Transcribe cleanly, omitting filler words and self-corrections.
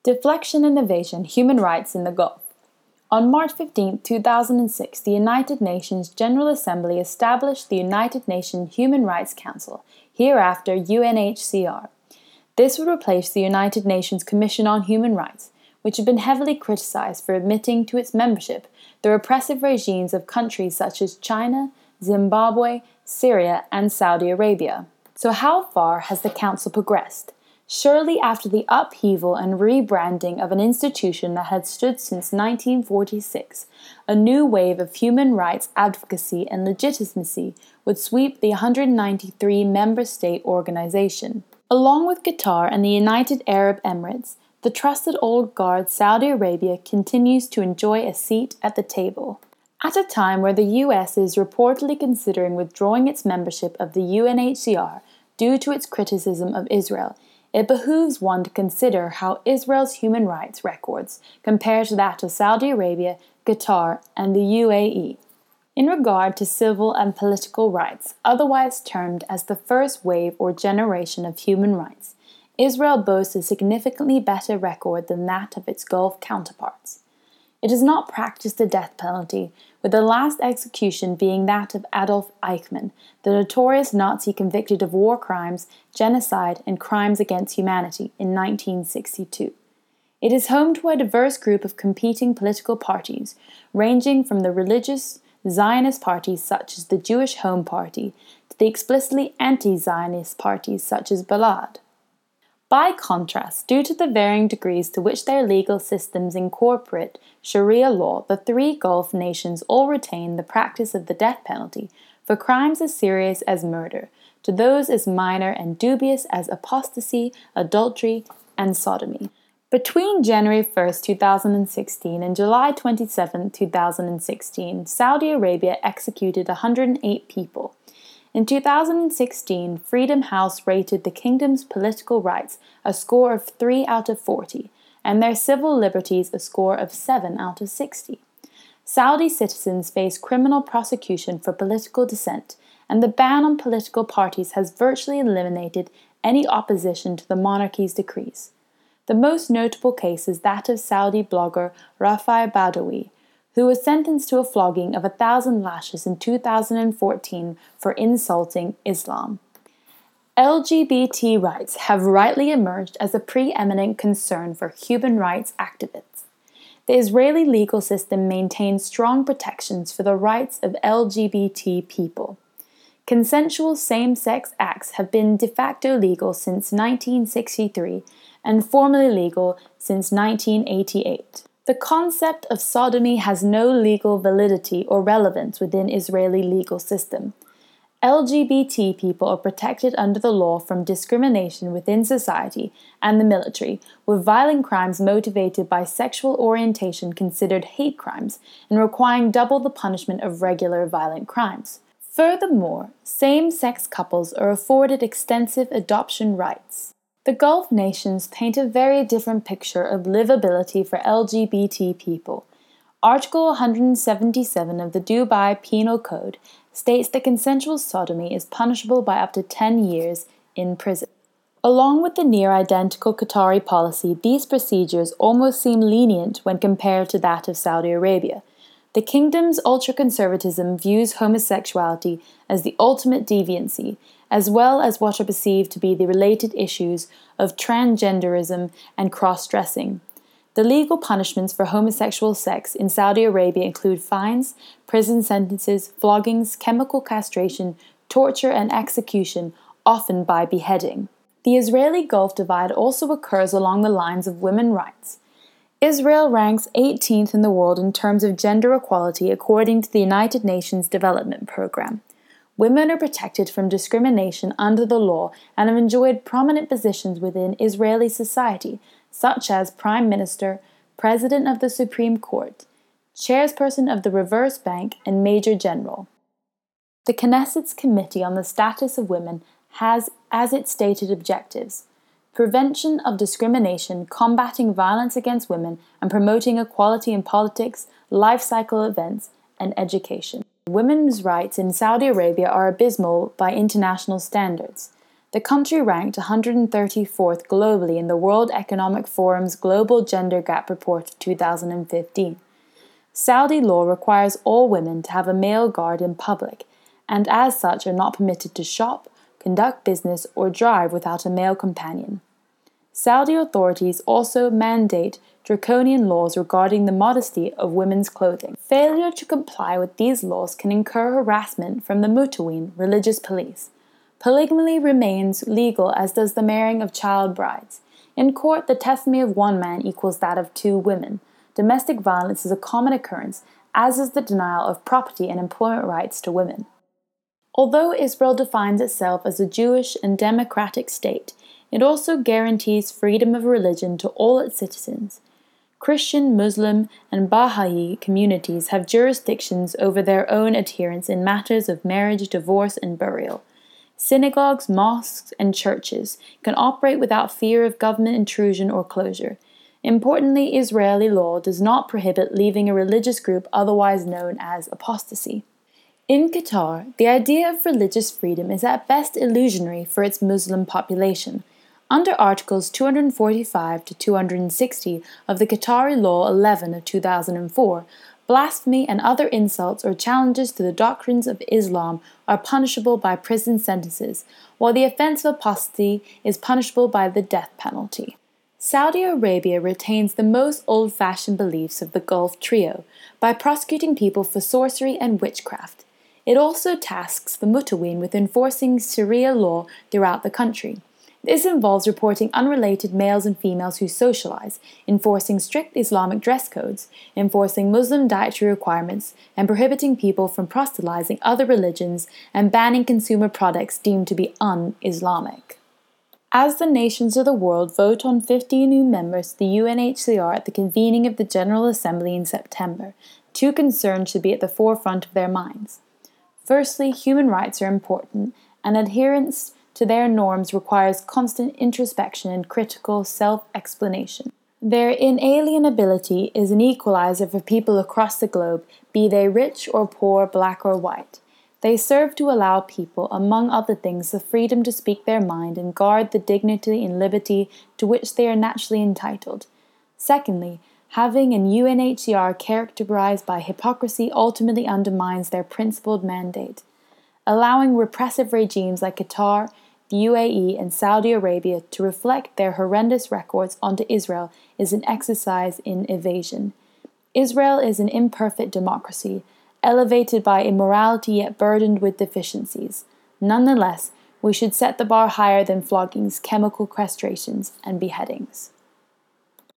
Deflection and Evasion: Human Rights in the Gulf. On March 15, 2006, the United Nations General Assembly established the United Nations Human Rights Council, hereafter UNHCR. This would replace the United Nations Commission on Human Rights, which had been heavily criticized for admitting to its membership the repressive regimes of countries such as China, Zimbabwe, Syria, and Saudi Arabia. So how far has the Council progressed? Surely after the upheaval and rebranding of an institution that had stood since 1946, a new wave of human rights advocacy and legitimacy would sweep the 193 member state organization. Along with Qatar and the United Arab Emirates, the trusted old guard Saudi Arabia continues to enjoy a seat at the table. At a time where the US is reportedly considering withdrawing its membership of the UNHCR due to its criticism of Israel, it behooves one to consider how Israel's human rights records compare to that of Saudi Arabia, Qatar, and the UAE. In regard to civil and political rights, otherwise termed as the first wave or generation of human rights, Israel boasts a significantly better record than that of its Gulf counterparts. It has not practiced the death penalty, with the last execution being that of Adolf Eichmann, the notorious Nazi convicted of war crimes, genocide, and crimes against humanity in 1962. It is home to a diverse group of competing political parties, ranging from the religious Zionist parties such as the Jewish Home Party to the explicitly anti-Zionist parties such as Balad. By contrast, due to the varying degrees to which their legal systems incorporate Sharia law, the three Gulf nations all retain the practice of the death penalty for crimes as serious as murder, to those as minor and dubious as apostasy, adultery, and sodomy. Between January 1, 2016 and July 27, 2016, Saudi Arabia executed 108 people. In 2016, Freedom House rated the kingdom's political rights a score of 3 out of 40, and their civil liberties a score of 7 out of 60. Saudi citizens face criminal prosecution for political dissent, and the ban on political parties has virtually eliminated any opposition to the monarchy's decrees. The most notable case is that of Saudi blogger Rafi Badawi, who was sentenced to a flogging of 1,000 lashes in 2014 for insulting Islam. LGBT rights have rightly emerged as a preeminent concern for human rights activists. The Israeli legal system maintains strong protections for the rights of LGBT people. Consensual same-sex acts have been de facto legal since 1963 and formally legal since 1988. The concept of sodomy has no legal validity or relevance within Israeli legal system. LGBT people are protected under the law from discrimination within society and the military, with violent crimes motivated by sexual orientation considered hate crimes and requiring double the punishment of regular violent crimes. Furthermore, same-sex couples are afforded extensive adoption rights. The Gulf nations paint a very different picture of livability for LGBT people. Article 177 of the Dubai Penal Code states that consensual sodomy is punishable by up to 10 years in prison. Along with the near-identical Qatari policy, these procedures almost seem lenient when compared to that of Saudi Arabia. The kingdom's ultra-conservatism views homosexuality as the ultimate deviancy, as well as what are perceived to be the related issues of transgenderism and cross-dressing. The legal punishments for homosexual sex in Saudi Arabia include fines, prison sentences, floggings, chemical castration, torture, and execution, often by beheading. The Israeli Gulf divide also occurs along the lines of women's rights. Israel ranks 18th in the world in terms of gender equality according to the United Nations Development Programme. Women are protected from discrimination under the law and have enjoyed prominent positions within Israeli society, such as Prime Minister, President of the Supreme Court, Chairperson of the Reserve Bank, and Major General. The Knesset's Committee on the Status of Women has as its stated objectives prevention of discrimination, combating violence against women, and promoting equality in politics, life cycle events, and education. Women's rights in Saudi Arabia are abysmal by international standards. The country ranked 134th globally in the World Economic Forum's Global Gender Gap Report of 2015. Saudi law requires all women to have a male guard in public, and as such are not permitted to shop, conduct business, or drive without a male companion. Saudi authorities also mandate draconian laws regarding the modesty of women's clothing. Failure to comply with these laws can incur harassment from the Mutaween, religious police. Polygamy remains legal, as does the marrying of child brides. In court, the testimony of one man equals that of two women. Domestic violence is a common occurrence, as is the denial of property and employment rights to women. Although Israel defines itself as a Jewish and democratic state, it also guarantees freedom of religion to all its citizens. Christian, Muslim, and Baha'i communities have jurisdictions over their own adherents in matters of marriage, divorce, and burial. Synagogues, mosques, and churches can operate without fear of government intrusion or closure. Importantly, Israeli law does not prohibit leaving a religious group, otherwise known as apostasy. In Qatar, the idea of religious freedom is at best illusionary for its Muslim population. Under Articles 245 to 260 of the Qatari Law 11 of 2004, blasphemy and other insults or challenges to the doctrines of Islam are punishable by prison sentences, while the offense of apostasy is punishable by the death penalty. Saudi Arabia retains the most old-fashioned beliefs of the Gulf Trio by prosecuting people for sorcery and witchcraft. It also tasks the Mutaween with enforcing Sharia law throughout the country. This involves reporting unrelated males and females who socialize, enforcing strict Islamic dress codes, enforcing Muslim dietary requirements, and prohibiting people from proselytizing other religions and banning consumer products deemed to be un-Islamic. As the nations of the world vote on 50 new members to the UNHCR at the convening of the General Assembly in September, two concerns should be at the forefront of their minds. Firstly, human rights are important, and adherence to their norms requires constant introspection and critical self-explanation. Their inalienability is an equalizer for people across the globe, be they rich or poor, black or white. They serve to allow people, among other things, the freedom to speak their mind and guard the dignity and liberty to which they are naturally entitled. Secondly, having an UNHCR characterized by hypocrisy ultimately undermines their principled mandate. Allowing repressive regimes like Qatar, the UAE, and Saudi Arabia to reflect their horrendous records onto Israel is an exercise in evasion. Israel is an imperfect democracy, elevated by immorality yet burdened with deficiencies. Nonetheless, we should set the bar higher than floggings, chemical castrations, and beheadings.